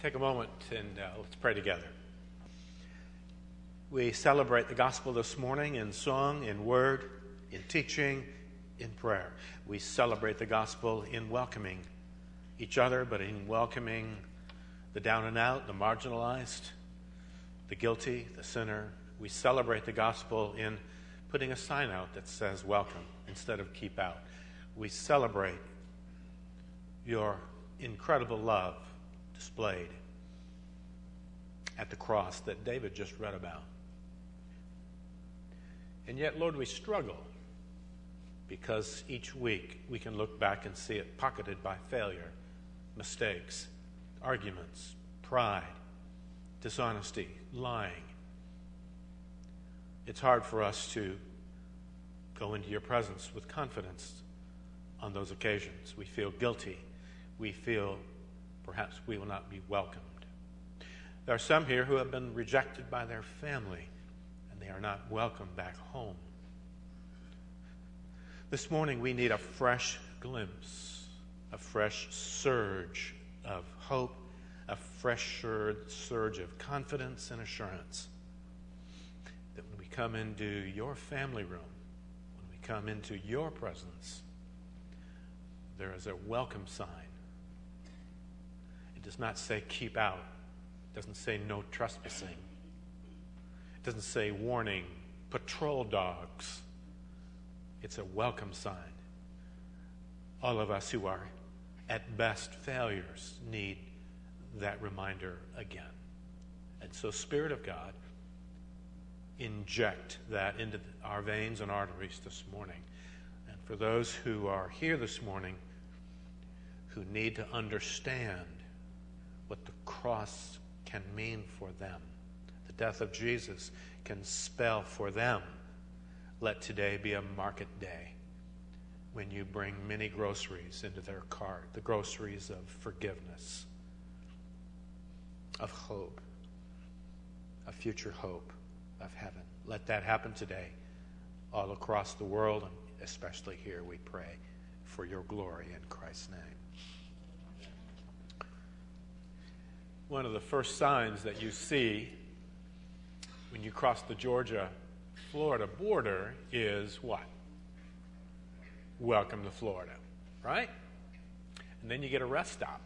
Take a moment and let's pray together. We celebrate the gospel this morning in song, in word, in teaching, in prayer. We celebrate the gospel in welcoming each other, but in welcoming the down and out, the marginalized, the guilty, the sinner. We celebrate the gospel in putting a sign out that says welcome instead of keep out. We celebrate your incredible love displayed at the cross that David just read about. And yet, Lord, we struggle because each week we can look back and see it pocketed by failure, mistakes, arguments, pride, dishonesty, lying. It's hard for us to go into your presence with confidence on those occasions. We feel guilty. We feel perhaps we will not be welcomed. There are some here who have been rejected by their family, and they are not welcome back home. This morning we need a fresh glimpse, a fresh surge of hope, a fresh surge of confidence and assurance that when we come into your family room, when we come into your presence, there is a welcome sign. It does not say keep out. It doesn't say no trespassing. It doesn't say warning, patrol dogs. It's a welcome sign. All of us who are at best failures need that reminder again. And so, Spirit of God, inject that into our veins and arteries this morning. And for those who are here this morning who need to understand what the cross can mean for them, the death of Jesus can spell for them, let today be a market day when you bring many groceries into their cart, the groceries of forgiveness, of hope, of future hope, of heaven. Let that happen today all across the world, and especially here, we pray for your glory in Christ's name. One of the first signs that you see when you cross the Georgia-Florida border is what? Welcome to Florida, right? And then you get a rest stop.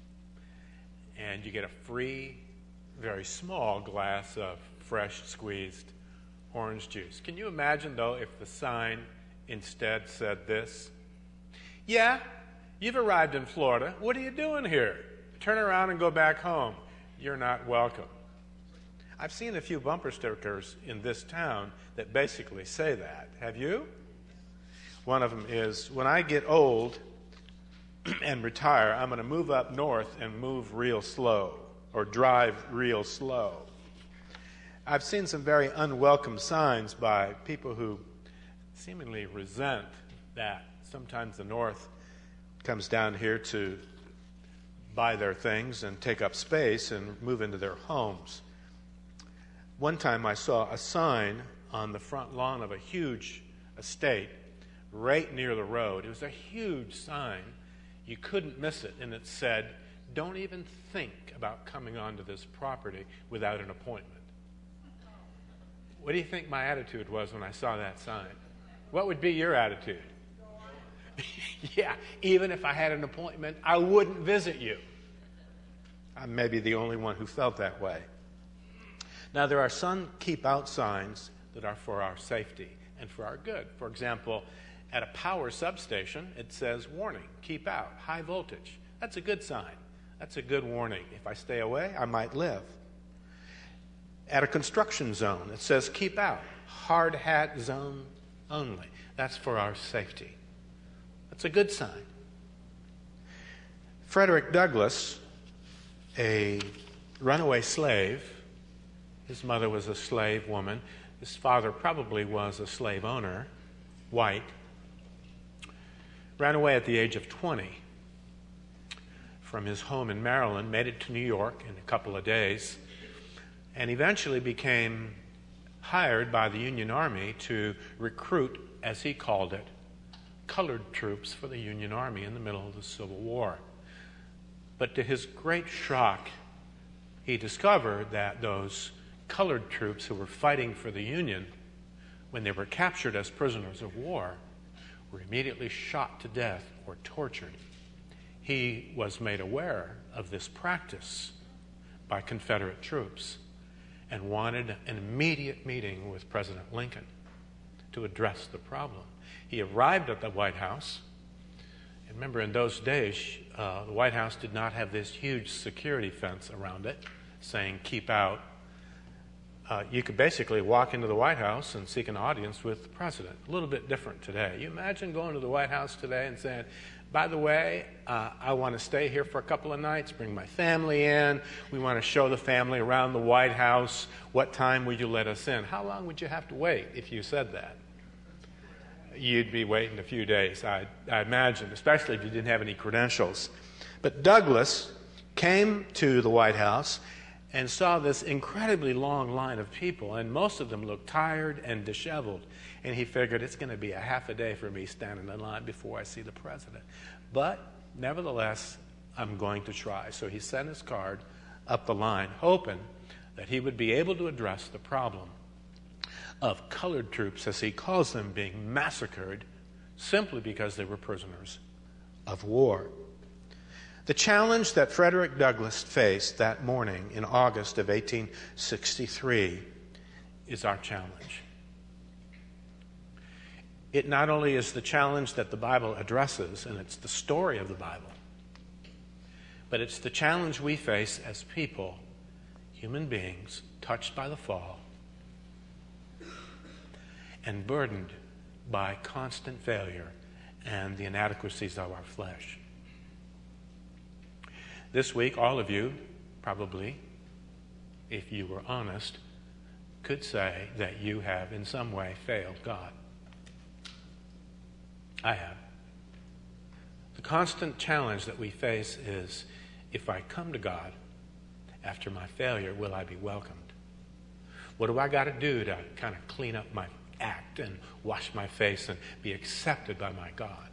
And you get a free, very small glass of fresh squeezed orange juice. Can you imagine, though, if the sign instead said this? Yeah, you've arrived in Florida. What are you doing here? Turn around and go back home. You're not welcome. I've seen a few bumper stickers in this town that basically say that. Have you? One of them is, when I get old and retire, I'm going to move up north and move real slow, or drive real slow. I've seen some very unwelcome signs by people who seemingly resent that sometimes the north comes down here to buy their things and take up space and move into their homes. One time I saw a sign on the front lawn of a huge estate right near the road. It was a huge sign. You couldn't miss it, and it said, "Don't even think about coming onto this property without an appointment." What do you think my attitude was when I saw that sign? What would be your attitude? Yeah, even if I had an appointment, I wouldn't visit you. I may be the only one who felt that way. Now, there are some keep out signs that are for our safety and for our good. For example, at a power substation, it says, warning, keep out, high voltage. That's a good sign. That's a good warning. If I stay away, I might live. At a construction zone, it says, keep out, hard hat zone only. That's for our safety. That's a good sign. Frederick Douglass, a runaway slave, his mother was a slave woman. His father probably was a slave owner, white. Ran away at the age of 20 from his home in Maryland, made it to New York in a couple of days, and eventually became hired by the Union Army to recruit, as he called it, colored troops for the Union Army in the middle of the Civil War. But to his great shock he discovered that those colored troops who were fighting for the Union, when they were captured as prisoners of war, were immediately shot to death or tortured. He was made aware of this practice by Confederate troops and wanted an immediate meeting with President Lincoln to address the problem. He arrived at the White House. And remember, in those days, the White House did not have this huge security fence around it saying, keep out. You could basically walk into the White House and seek an audience with the president. A little bit different today. You imagine going to the White House today and saying, by the way, I want to stay here for a couple of nights, bring my family in. We want to show the family around the White House. What time would you let us in? How long would you have to wait if you said that? You'd be waiting a few days, I imagine, especially if you didn't have any credentials. But Douglas came to the White House and saw this incredibly long line of people, and most of them looked tired and disheveled. And he figured it's going to be a half a day for me standing in line before I see the president. But nevertheless, I'm going to try. So he sent his card up the line, hoping that he would be able to address the problem of colored troops, as he calls them, being massacred simply because they were prisoners of war. The challenge that Frederick Douglass faced that morning in August of 1863 is our challenge. It not only is the challenge that the Bible addresses, and it's the story of the Bible, but it's the challenge we face as people, human beings, touched by the fall and burdened by constant failure and the inadequacies of our flesh. This week, all of you, probably, if you were honest, could say that you have in some way failed God. I have. The constant challenge that we face is, if I come to God after my failure, will I be welcomed? What do I got to do to kind of clean up my act and wash my face and be accepted by my God?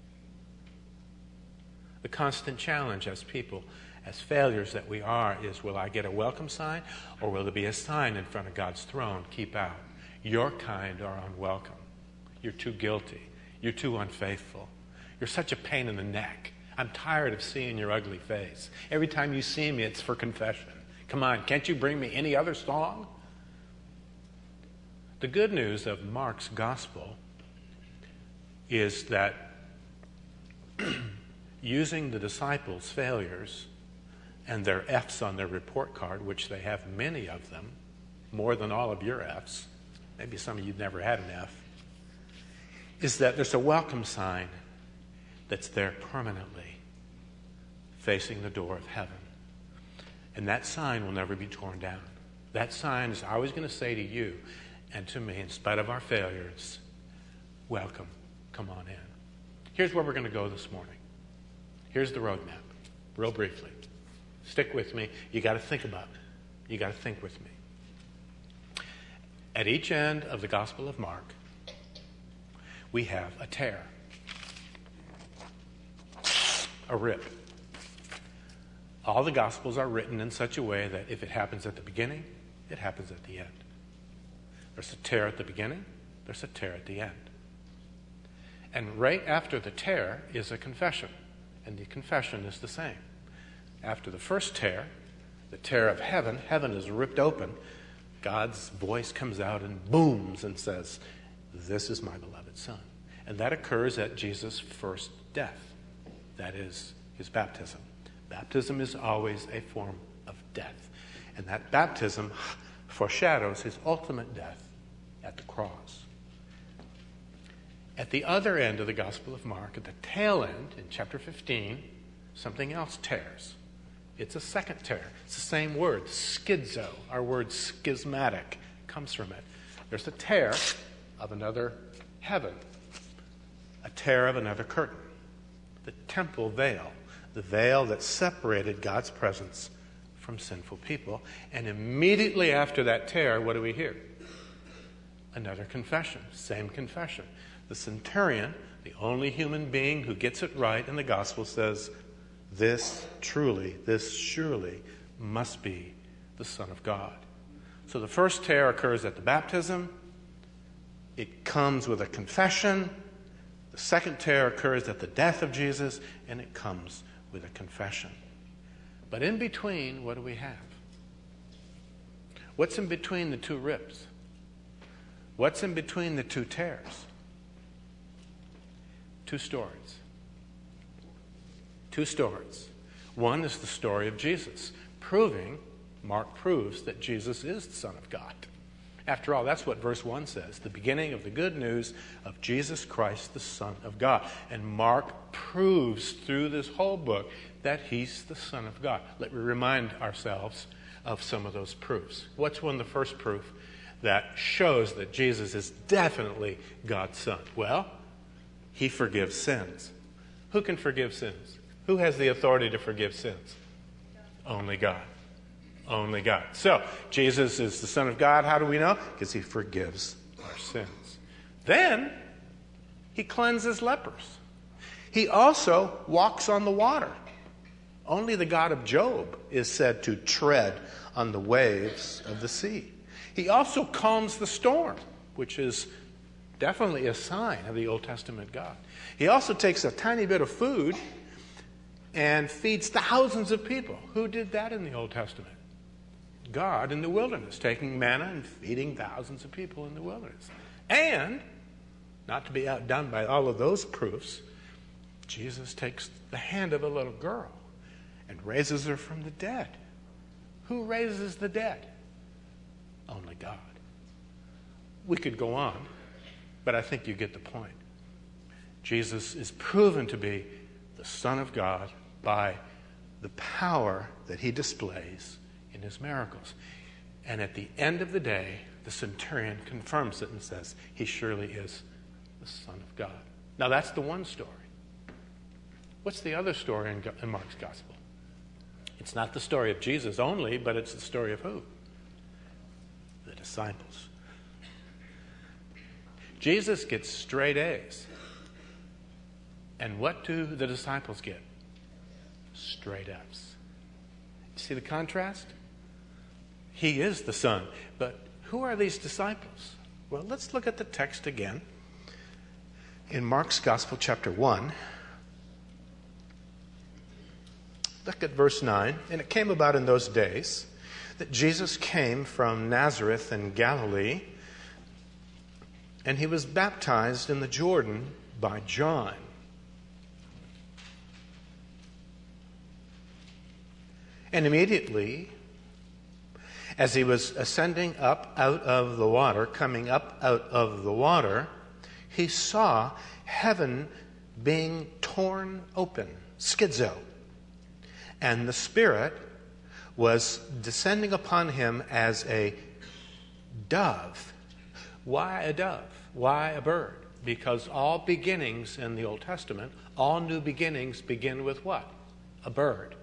The constant challenge as people, as failures that we are, is, will I get a welcome sign, or will there be a sign in front of God's throne, keep out? Your kind are unwelcome. You're too guilty. You're too unfaithful. You're such a pain in the neck. I'm tired of seeing your ugly face. Every time you see me, it's for confession. Come on, can't you bring me any other song? The good news of Mark's gospel is that using the disciples' failures and their F's on their report card, which they have many of them, more than all of your F's, maybe some of you never had an F, is that there's a welcome sign that's there permanently facing the door of heaven. And that sign will never be torn down. That sign is always going to say to you and to me, in spite of our failures, welcome, come on in. Here's where we're going to go this morning. Here's the roadmap, real briefly. Stick with me. You got to think about it. You got to think with me. At each end of the Gospel of Mark, we have a tear, a rip. All the Gospels are written in such a way that if it happens at the beginning, it happens at the end. There's a tear at the beginning, there's a tear at the end. And right after the tear is a confession, and the confession is the same. After the first tear, the tear of heaven, heaven is ripped open, God's voice comes out and booms and says, this is my beloved Son. And that occurs at Jesus' first death. That is his baptism. Baptism is always a form of death. And that baptism foreshadows his ultimate death at the cross. At the other end of the Gospel of Mark, at the tail end, in chapter 15, something else tears. It's a second tear. It's the same word, schizo. Our word schismatic comes from it. There's a tear of another heaven, a tear of another curtain, the temple veil, the veil that separated God's presence from sinful people. And immediately after that tear, what do we hear? Another confession, same confession. The centurion, the only human being who gets it right in the gospel, says, this truly, this surely must be the Son of God. So the first tear occurs at the baptism. It comes with a confession. The second tear occurs at the death of Jesus, and it comes with a confession. But in between, what do we have? What's in between the two ribs? What's in between the two tears? Two stories. Two stories. One is the story of Jesus, Mark proves that Jesus is the Son of God. After all, that's what verse 1 says, the beginning of the good news of Jesus Christ, the Son of God. And Mark proves through this whole book that he's the Son of God. Let me remind ourselves of some of those proofs. What's one of the first proof that shows that Jesus is definitely God's Son? Well, he forgives sins. Who can forgive sins? Who has the authority to forgive sins? Only God. Only God. So, Jesus is the Son of God. How do we know? Because he forgives our sins. Then, he cleanses lepers. He also walks on the water. Only the God of Job is said to tread on the waves of the sea. He also calms the storm, which is definitely a sign of the Old Testament God. He also takes a tiny bit of food and feeds thousands of people. Who did that in the Old Testament? God in the wilderness, taking manna and feeding thousands of people in the wilderness. And, not to be outdone by all of those proofs, Jesus takes the hand of a little girl and raises her from the dead. Who raises the dead? Only God. We could go on, but I think you get the point. Jesus is proven to be the Son of God by the power that he displays in his miracles. And at the end of the day, the centurion confirms it and says, he surely is the Son of God. Now that's the one story. What's the other story in Mark's Gospel? It's not the story of Jesus only, but it's the story of who? The disciples. Jesus gets straight A's. And what do the disciples get? Straight F's. You see the contrast? He is the Son. But who are these disciples? Well, let's look at the text again. In Mark's Gospel, chapter 1, look at verse 9. And it came about in those days that Jesus came from Nazareth in Galilee, and he was baptized in the Jordan by John. And immediately, as he was ascending up out of the water, coming up out of the water, he saw heaven being torn open, schizo. And the Spirit was descending upon him as a dove. Why a dove? Why a bird? Because all beginnings in the Old Testament, all new beginnings begin with what? A bird.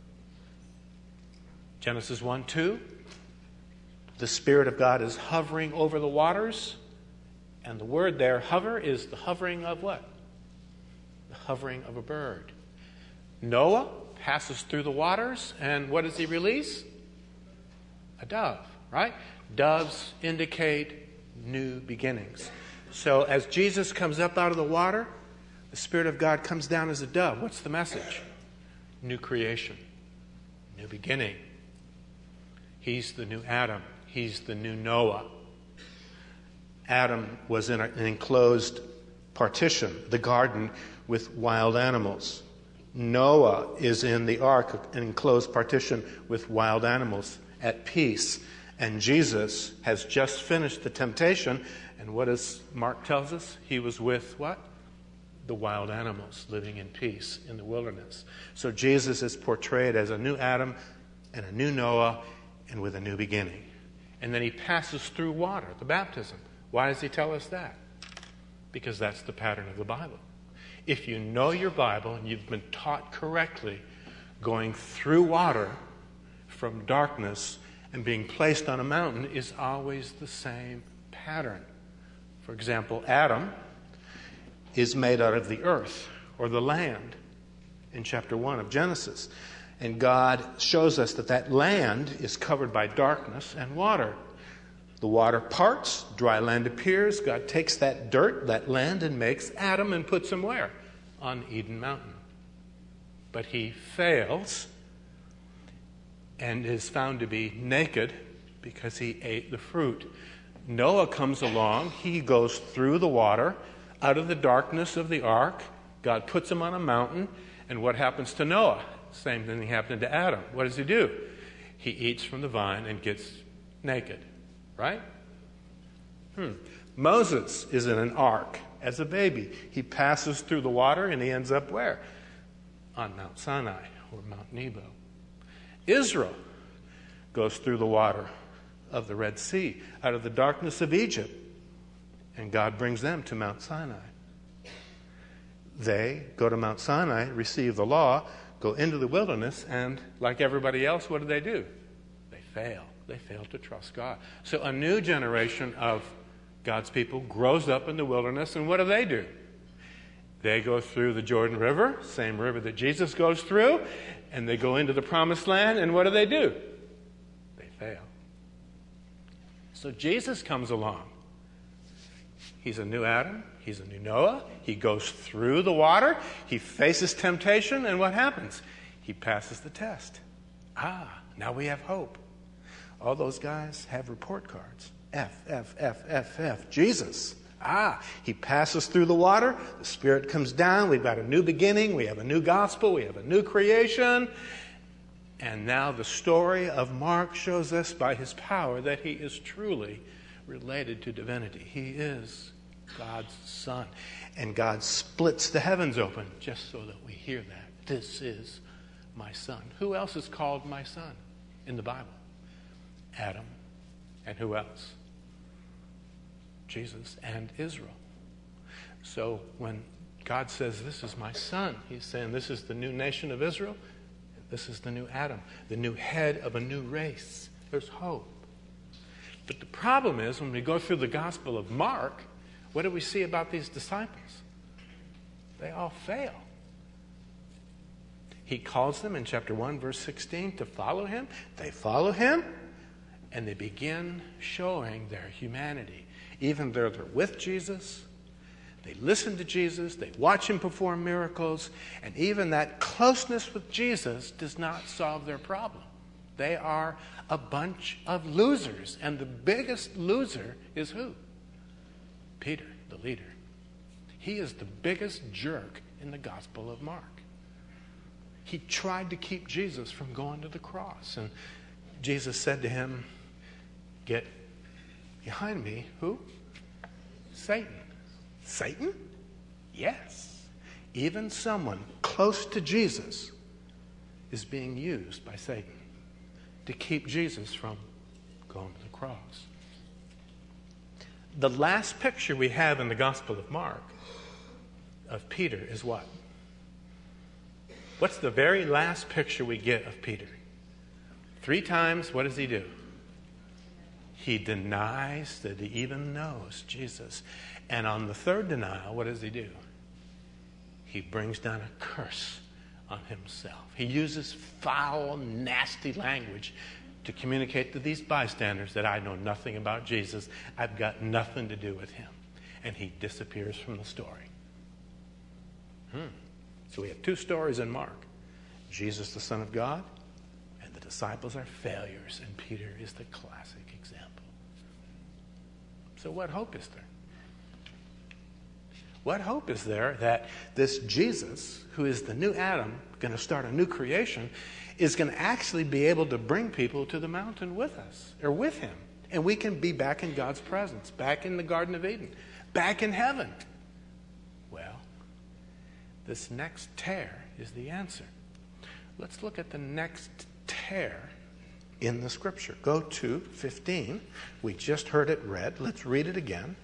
Genesis 1:2, the Spirit of God is hovering over the waters, and the word there, hover, is the hovering of what? The hovering of a bird. Noah passes through the waters, and what does he release? A dove, right? Doves indicate new beginnings. So as Jesus comes up out of the water, the Spirit of God comes down as a dove. What's the message? New creation, new beginning. He's the new Adam. He's the new Noah. Adam was in an enclosed partition, the garden with wild animals. Noah is in the ark, an enclosed partition with wild animals at peace. And Jesus has just finished the temptation. And what does Mark tells us? He was with what? The wild animals living in peace in the wilderness. So Jesus is portrayed as a new Adam and a new Noah and with a new beginning. And then he passes through water, the baptism. Why does he tell us that? Because that's the pattern of the Bible. If you know your Bible and you've been taught correctly, going through water from darkness and being placed on a mountain is always the same pattern. For example, Adam is made out of the earth or the land in chapter 1 of Genesis. And God shows us that that land is covered by darkness and water. The water parts, dry land appears. God takes that dirt, that land, and makes Adam and puts him where? On Eden Mountain. But he fails and is found to be naked because he ate the fruit. Noah comes along. He goes through the water, out of the darkness of the ark. God puts him on a mountain. And what happens to Noah? Same thing happened to Adam. What does he do? He eats from the vine and gets naked. Right? Moses is in an ark as a baby. He passes through the water and he ends up where? On Mount Sinai or Mount Nebo. Israel goes through the water of the Red Sea, out of the darkness of Egypt, and God brings them to Mount Sinai. They go to Mount Sinai, receive the law, go into the wilderness, and like everybody else, what do? They fail. They fail to trust God. So a new generation of God's people grows up in the wilderness, and what do? They go through the Jordan River, same river that Jesus goes through, and they go into the promised land, and what do? They fail. So Jesus comes along. He's a new Adam. He's a new Noah. He goes through the water. He faces temptation, and what happens? He passes the test. Now we have hope. All those guys have report cards. F, F, F, F, F. Jesus. He passes through the water. The Spirit comes down. We've got a new beginning. We have a new gospel. We have a new creation. And now the story of Mark shows us by his power that he is truly related to divinity. He is God's Son. And God splits the heavens open just so that we hear that. This is my Son. Who else is called my Son in the Bible? Adam. And who else? Jesus and Israel. So when God says, this is my Son, he's saying this is the new nation of Israel. This is the new Adam, the new head of a new race. There's hope. But the problem is, when we go through the Gospel of Mark, what do we see about these disciples? They all fail. He calls them in chapter 1, verse 16, to follow him. They follow him, and they begin showing their humanity. Even though they're with Jesus, they listen to Jesus, they watch him perform miracles, and even that closeness with Jesus does not solve their problem. They are a bunch of losers, and the biggest loser is who? Peter, the leader. He is the biggest jerk in the Gospel of Mark. He tried to keep Jesus from going to the cross, and Jesus said to him, "Get behind me." Who? Satan. Satan? Yes. Even someone close to Jesus is being used by Satan to keep Jesus from going to the cross. The last picture we have in the Gospel of Mark of Peter is what? What's the very last picture we get of Peter? 3 times, what does he do? He denies that he even knows Jesus. And on the third denial, what does he do? He brings down a curse on himself. He uses foul, nasty language to communicate to these bystanders that I know nothing about Jesus. I've got nothing to do with him. And he disappears from the story. So we have 2 stories in Mark. Jesus, the Son of God, and the disciples are failures, and Peter is the classic example. So what hope is there? What hope is there that this Jesus, who is the new Adam, going to start a new creation, is going to actually be able to bring people to the mountain with us, or with him, and we can be back in God's presence, back in the Garden of Eden, back in heaven? Well, this next tear is the answer. Let's look at the next tear in the Scripture. Go to 15. We just heard it read. Let's read it again.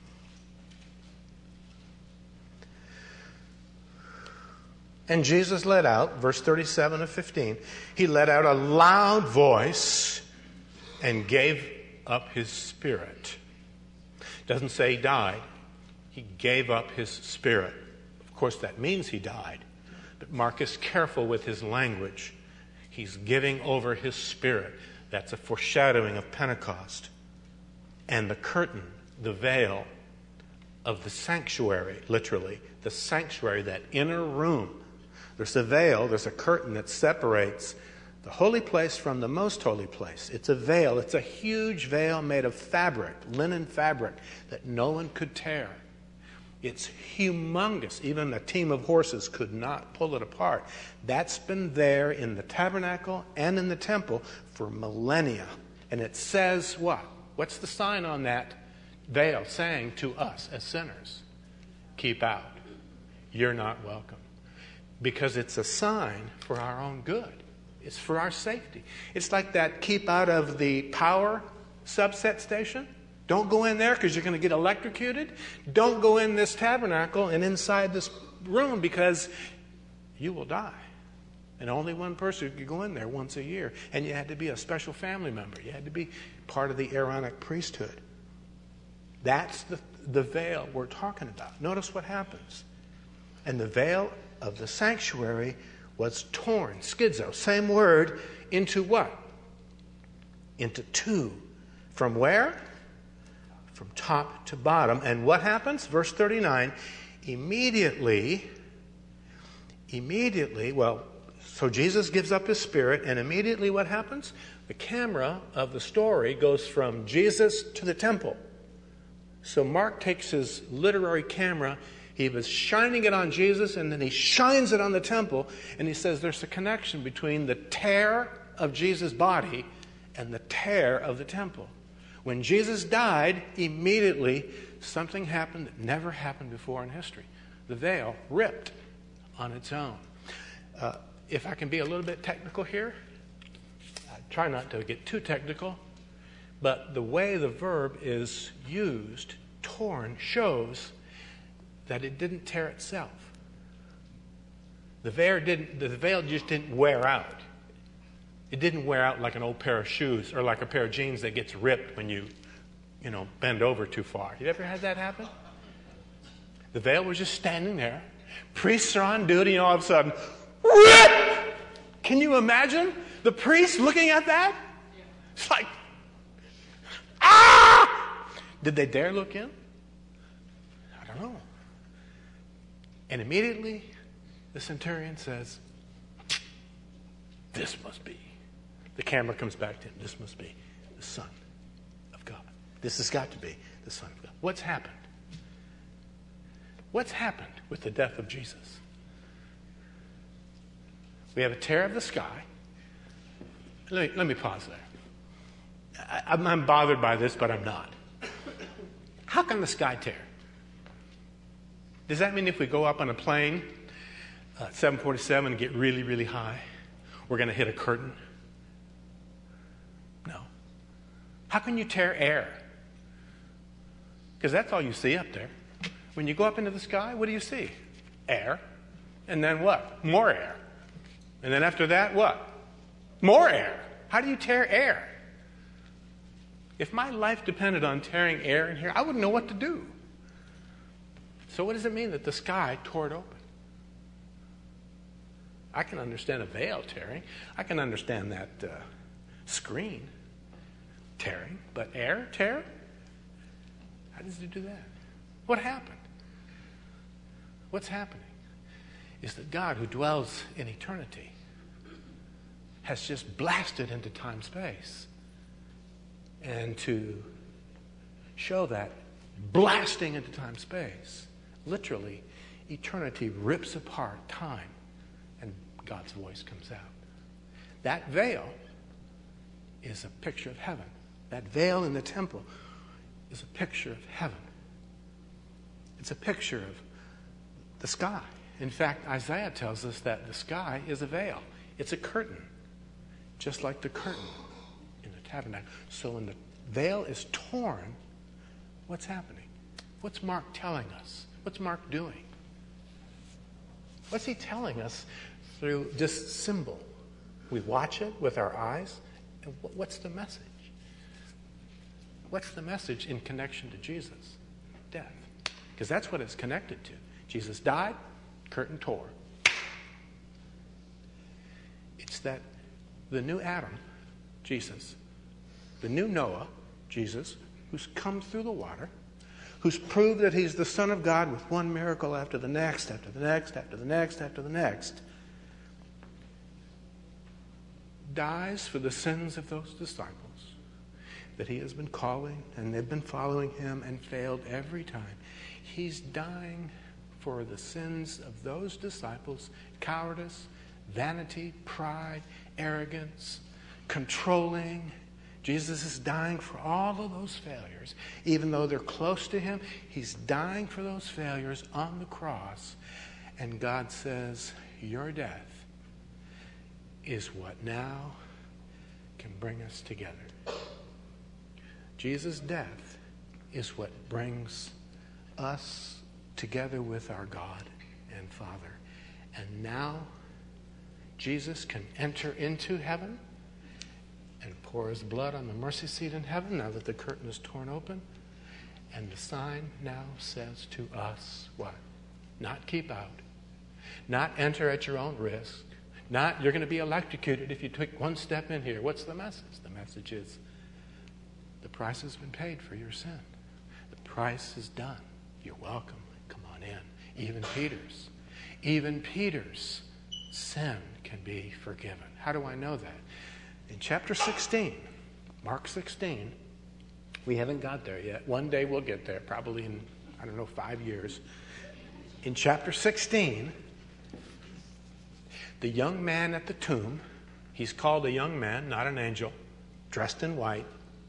And Jesus let out, verse 37 of 15, he let out a loud voice and gave up his spirit. Doesn't say he died. He gave up his spirit. Of course, that means he died. But Mark is careful with his language He's giving over his Spirit. That's a foreshadowing of Pentecost. And the curtain, the veil of the sanctuary, literally, the sanctuary, that inner room. There's a veil, there's a curtain that separates the holy place from the most holy place. It's a veil. It's a huge veil made of fabric, linen fabric, that no one could tear. It's humongous. Even a team of horses could not pull it apart. That's been there in the tabernacle and in the temple for millennia. And it says what? What's the sign on that veil saying to us as sinners? Keep out. You're not welcome. Because it's a sign for our own good. It's for our safety. It's like that keep out of the power subset station. Don't go in there because you're going to get electrocuted. Don't go in this tabernacle and inside this room because you will die. And only one person could go in there once a year. And you had to be a special family member. You had to be part of the Aaronic priesthood. That's the veil we're talking about. Notice what happens. And the veil of the sanctuary was torn, schizo, same word, into what? Into two. From where? From top to bottom. And what happens? Verse 39, immediately, so Jesus gives up his Spirit, and immediately what happens? The camera of the story goes from Jesus to the temple. So Mark takes his literary camera, he was shining it on Jesus, and then he shines it on the temple, and he says there's a connection between the tear of Jesus' body and the tear of the temple. When Jesus died, immediately something happened that never happened before in history. The veil ripped on its own. If I can be a little bit technical here, I try not to get too technical, but the way the verb is used, torn, shows that it didn't tear itself. The veil just didn't wear out. It didn't wear out like an old pair of shoes or like a pair of jeans that gets ripped when you bend over too far. You ever had that happen? The veil was just standing there. Priests are on duty, and all of a sudden, rip! Can you imagine the priest looking at that? It's like, ah! Did they dare look in? I don't know. And immediately, the centurion says, this must be. The camera comes back to him. This must be the Son of God. This has got to be the Son of God. What's happened? What's happened with the death of Jesus? We have a tear of the sky. Let me pause there. I'm bothered by this, but I'm not. How can the sky tear? Does that mean if we go up on a plane, 747, and get really, really high, we're going to hit a curtain? No. How can you tear air? Because that's all you see up there. When you go up into the sky, what do you see? Air. And then what? More air. And then after that, what? More air. How do you tear air? If my life depended on tearing air in here, I wouldn't know what to do. So what does it mean that the sky tore it open? I can understand a veil tearing. I can understand that screen tearing. But air tear? How does it do that? What happened? What's happening is that God, who dwells in eternity, has just blasted into time-space. And to show that blasting into time-space, literally, eternity rips apart time and God's voice comes out. That veil is a picture of heaven. That veil in the temple is a picture of heaven. It's a picture of the sky. In fact, Isaiah tells us that the sky is a veil. It's a curtain, just like the curtain in the tabernacle. So when the veil is torn, what's happening? What's Mark telling us? What's Mark doing? What's he telling us through this symbol? We watch it with our eyes, and what's the message? What's the message in connection to Jesus' death? Because that's what it's connected to. Jesus died, curtain tore. It's that the new Adam, Jesus, the new Noah, Jesus, who's come through the water, who's proved that he's the Son of God with one miracle after the next, after the next, after the next, after the next, dies for the sins of those disciples that he has been calling, and they've been following him and failed every time. He's dying for the sins of those disciples: cowardice, vanity, pride, arrogance, controlling. Jesus is dying for all of those failures. Even though they're close to him, he's dying for those failures on the cross. And God says, your death is what now can bring us together. Jesus' death is what brings us together with our God and Father. And now Jesus can enter into heaven and pour his blood on the mercy seat in heaven now that the curtain is torn open. And the sign now says to us what? Not keep out. Not enter at your own risk. Not you're going to be electrocuted if you take one step in here. What's the message? The message is the price has been paid for your sin. The price is done. You're welcome. Come on in. Even Peter's sin can be forgiven. How do I know that? In chapter 16, Mark 16, we haven't got there yet. One day we'll get there, probably in, 5 years. In chapter 16, the young man at the tomb, he's called a young man, not an angel, dressed in white,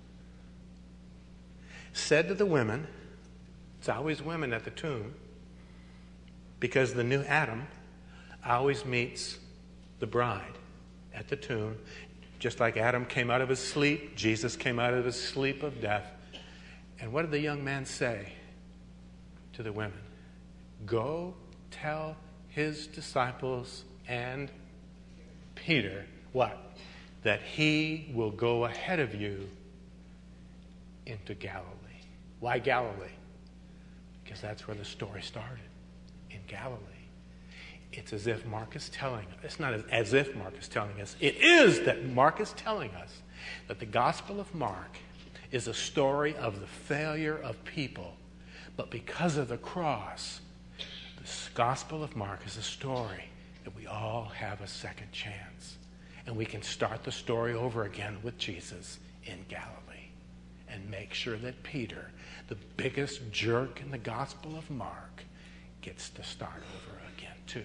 said to the women, it's always women at the tomb, because the new Adam always meets the bride at the tomb. Just like Adam came out of his sleep, Jesus came out of his sleep of death. And what did the young man say to the women? Go tell his disciples and Peter, what? That he will go ahead of you into Galilee. Why Galilee? Because that's where the story started, in Galilee. It's as if Mark is telling us. It's not as if Mark is telling us. It is that Mark is telling us that the Gospel of Mark is a story of the failure of people. But because of the cross, the Gospel of Mark is a story that we all have a second chance. And we can start the story over again with Jesus in Galilee. And make sure that Peter, the biggest jerk in the Gospel of Mark, gets to start over again too.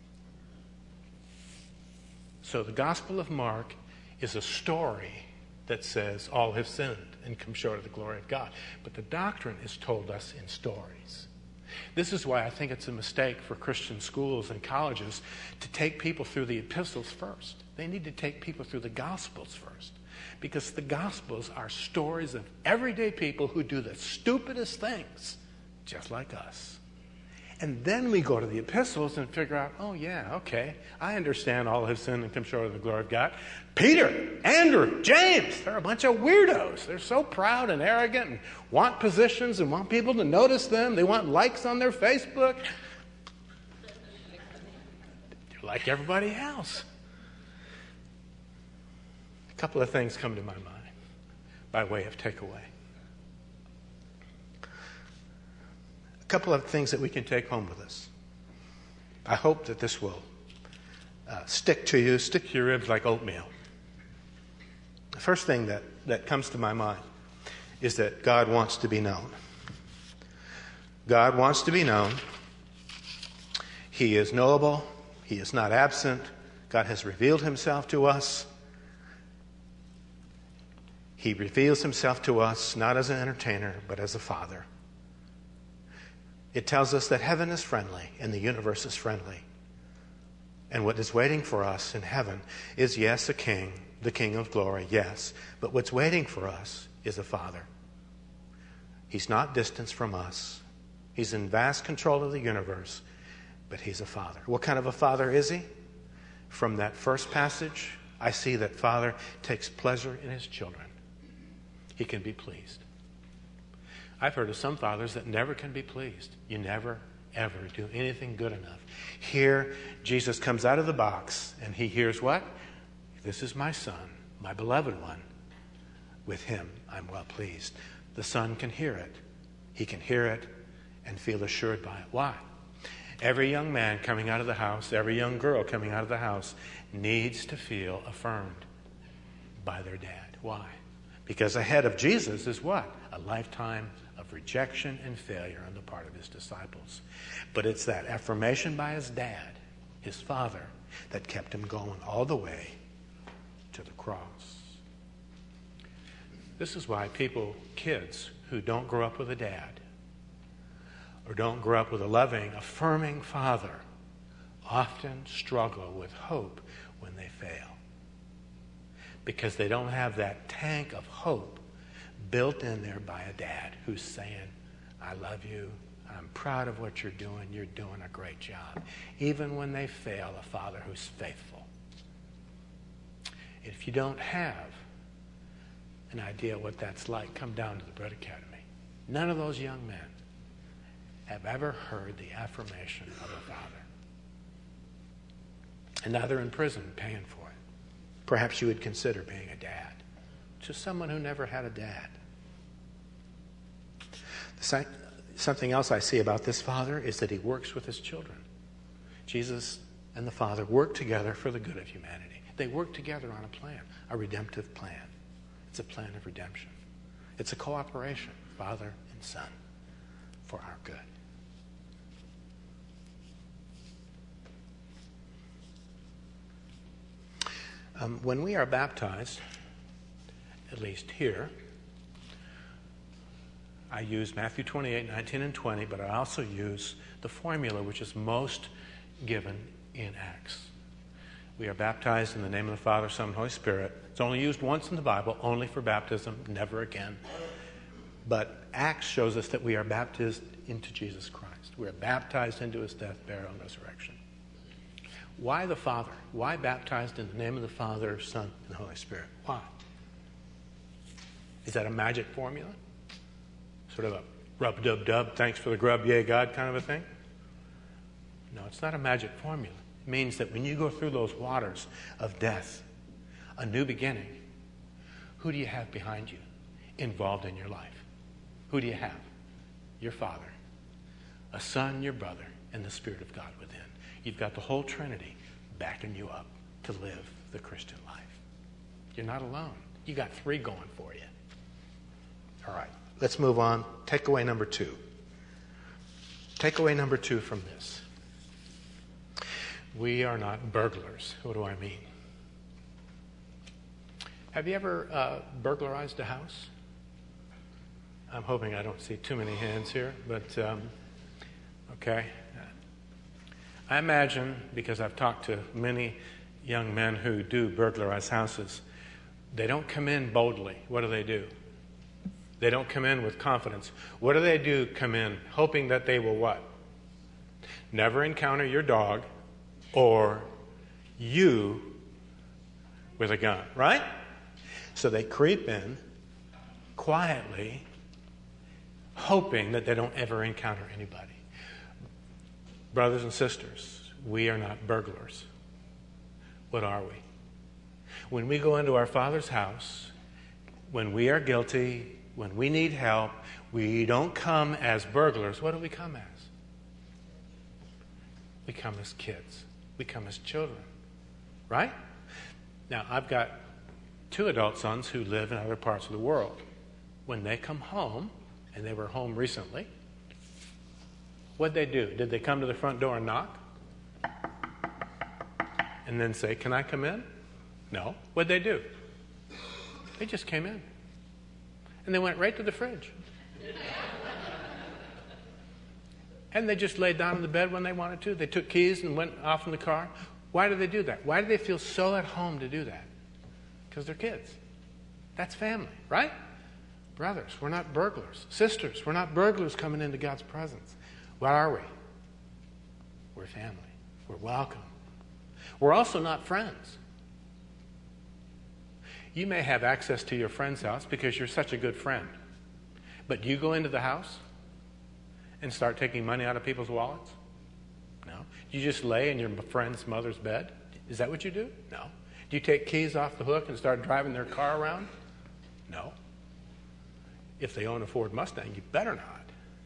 So the Gospel of Mark is a story that says all have sinned and come short of the glory of God. But the doctrine is told us in stories. This is why I think it's a mistake for Christian schools and colleges to take people through the epistles first. They need to take people through the Gospels first. Because the Gospels are stories of everyday people who do the stupidest things, just like us. And then we go to the epistles and figure out, oh yeah, okay, I understand all have sinned and come short of the glory of God. Peter, Andrew, James, they're a bunch of weirdos. They're so proud and arrogant and want positions and want people to notice them. They want likes on their Facebook. They're like everybody else. A couple of things come to my mind by way of takeaway. A couple of things that we can take home with us. I hope that this will stick to your ribs like oatmeal. The first thing that comes to my mind is that God wants to be known. God wants to be known. He is knowable. He is not absent. God has revealed himself to us. He reveals himself to us not as an entertainer, but as a father. It tells us that heaven is friendly and the universe is friendly. And what is waiting for us in heaven is, yes, a king, the King of glory, yes. But what's waiting for us is a father. He's not distant from us. He's in vast control of the universe, but he's a father. What kind of a father is he? From that first passage, I see that Father takes pleasure in his children. He can be pleased. I've heard of some fathers that never can be pleased. You never, ever do anything good enough. Here, Jesus comes out of the box and he hears what? This is my Son, my beloved one. With him I'm well pleased. The Son can hear it. He can hear it and feel assured by it. Why? Every young man coming out of the house, every young girl coming out of the house needs to feel affirmed by their dad. Why? Because ahead of Jesus is what? A lifetime of rejection and failure on the part of his disciples. But it's that affirmation by his dad, his father, that kept him going all the way to the cross. This is why kids who don't grow up with a dad or don't grow up with a loving, affirming father often struggle with hope when they fail. Because they don't have that tank of hope built in there by a dad who's saying, I love you, I'm proud of what you're doing a great job. Even when they fail, a father who's faithful. If you don't have an idea what that's like, come down to the Bread Academy. None of those young men have ever heard the affirmation of a father. And now they're in prison paying for it. Perhaps you would consider being a dad to someone who never had a dad. Something else I see about this father is that he works with his children. Jesus and the Father work together for the good of humanity. They work together on a plan, a redemptive plan. It's a plan of redemption. It's a cooperation, Father and Son, for our good. When we are baptized, at least here, I use Matthew 28, 19, and 20, but I also use the formula which is most given in Acts. We are baptized in the name of the Father, Son, and Holy Spirit. It's only used once in the Bible, only for baptism, never again. But Acts shows us that we are baptized into Jesus Christ. We are baptized into his death, burial, and resurrection. Why the Father? Why baptized in the name of the Father, Son, and Holy Spirit? Why? Is that a magic formula? Sort of a rub-dub-dub, thanks for the grub, yay God kind of a thing? No, it's not a magic formula. It means that when you go through those waters of death, a new beginning, who do you have behind you involved in your life? Who do you have? Your Father, a Son, your brother, and the Spirit of God within. You've got the whole Trinity backing you up to live the Christian life. You're not alone. You got three going for you. All right, let's move on. Takeaway number 2. Takeaway number 2 from this. We are not burglars. What do I mean? Have you ever burglarized a house? I'm hoping I don't see too many hands here, but okay. I imagine, because I've talked to many young men who do burglarize houses, they don't come in boldly. What do? They don't come in with confidence. What do? Come in hoping that they will what? Never encounter your dog or you with a gun, right? So they creep in quietly, hoping that they don't ever encounter anybody. Brothers and sisters, we are not burglars. What are we? When we go into our Father's house, when we are guilty, when we need help, we don't come as burglars. What do we come as? We come as kids. We come as children. Right? Now, I've got 2 adult sons who live in other parts of the world. When they come home, and they were home recently, what'd they do? Did they come to the front door and knock? And then say, can I come in? No. What'd they do? They just came in. And they went right to the fridge. And they just laid down in the bed when they wanted to. They took keys and went off in the car. Why do they do that? Why do they feel so at home to do that? Because they're kids. That's family, right? Brothers, we're not burglars. Sisters, we're not burglars coming into God's presence. What are we? We're family. We're welcome. We're also not friends. You may have access to your friend's house because you're such a good friend. But do you go into the house and start taking money out of people's wallets? No. You just lay in your friend's mother's bed? Is that what you do? No. Do you take keys off the hook and start driving their car around? No. If they own a Ford Mustang, you better not.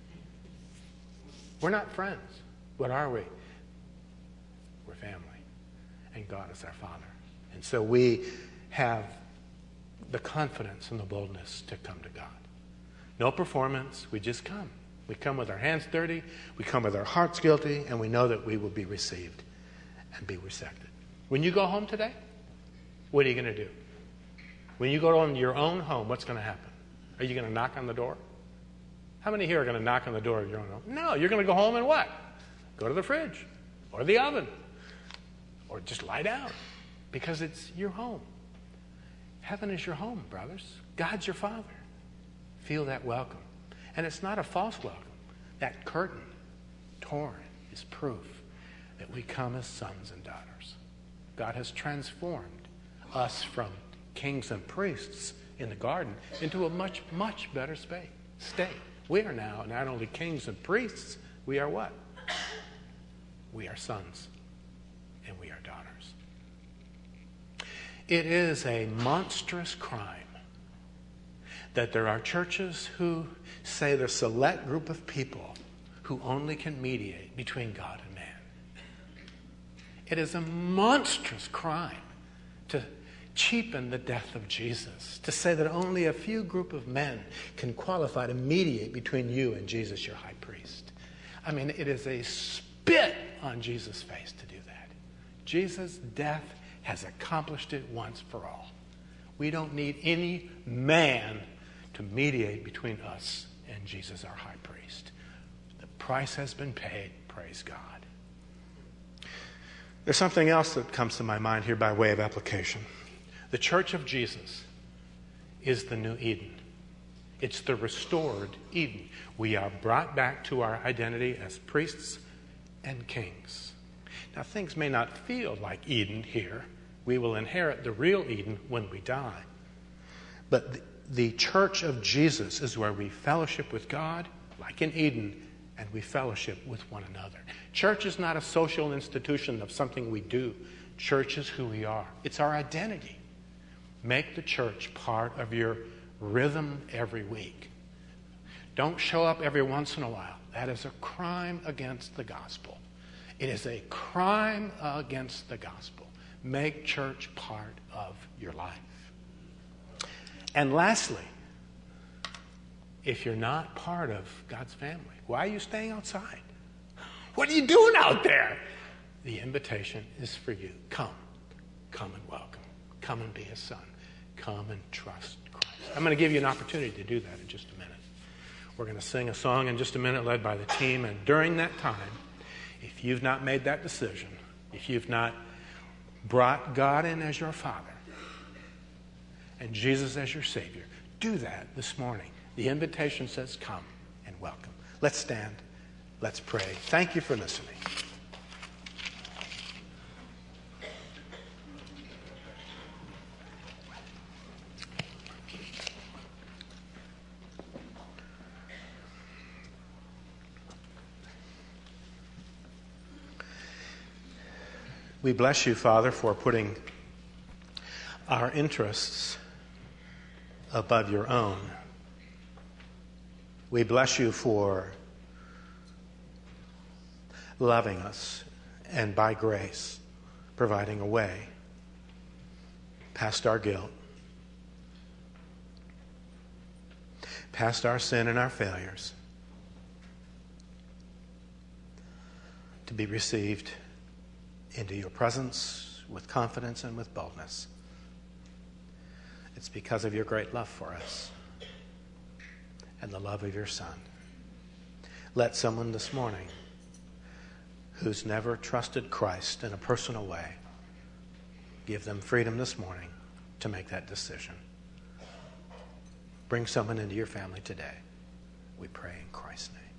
We're not friends. What are we? We're family. And God is our Father. And so we have the confidence and the boldness to come to God. No performance. We just come. We come with our hands dirty. We come with our hearts guilty. And we know that we will be received and be accepted. When you go home today, what are you going to do? When you go to your own home, what's going to happen? Are you going to knock on the door? How many here are going to knock on the door of your own home? No, you're going to go home and what? Go to the fridge or the oven or just lie down because it's your home. Heaven is your home, brothers. God's your Father. Feel that welcome. And it's not a false welcome. That curtain torn is proof that we come as sons and daughters. God has transformed us from kings and priests in the garden into a much, much better state. We are now not only kings and priests, we are what? We are sons and we are daughters. It is a monstrous crime that there are churches who say the select group of people who only can mediate between God and man. It is a monstrous crime to cheapen the death of Jesus, to say that only a few group of men can qualify to mediate between you and Jesus, your high priest. I mean, it is a spit on Jesus' face to do that. Jesus' death has accomplished it once for all. We don't need any man to mediate between us and Jesus, our high priest. The price has been paid. Praise God. There's something else that comes to my mind here by way of application. The church of Jesus is the new Eden. It's the restored Eden. We are brought back to our identity as priests and kings. Now, things may not feel like Eden here. We will inherit the real Eden when we die. But the church of Jesus is where we fellowship with God, like in Eden, and we fellowship with one another. Church is not a social institution of something we do. Church is who we are. It's our identity. Make the church part of your rhythm every week. Don't show up every once in a while. That is a crime against the gospel. It is a crime against the gospel. Make church part of your life. And lastly, if you're not part of God's family, why are you staying outside? What are you doing out there? The invitation is for you. Come and welcome. Come and be his son. Come and trust Christ. I'm going to give you an opportunity to do that in just a minute. We're going to sing a song in just a minute led by the team. And during that time, if you've not made that decision, if you've not brought God in as your Father and Jesus as your Savior, do that this morning. The invitation says come and welcome. Let's stand. Let's pray. Thank you for listening. We bless you, Father, for putting our interests above your own. We bless you for loving us and by grace providing a way past our guilt, past our sin and our failures, to be received into your presence with confidence and with boldness. It's because of your great love for us and the love of your Son. Let someone this morning who's never trusted Christ in a personal way, give them freedom this morning to make that decision. Bring someone into your family today. We pray in Christ's name.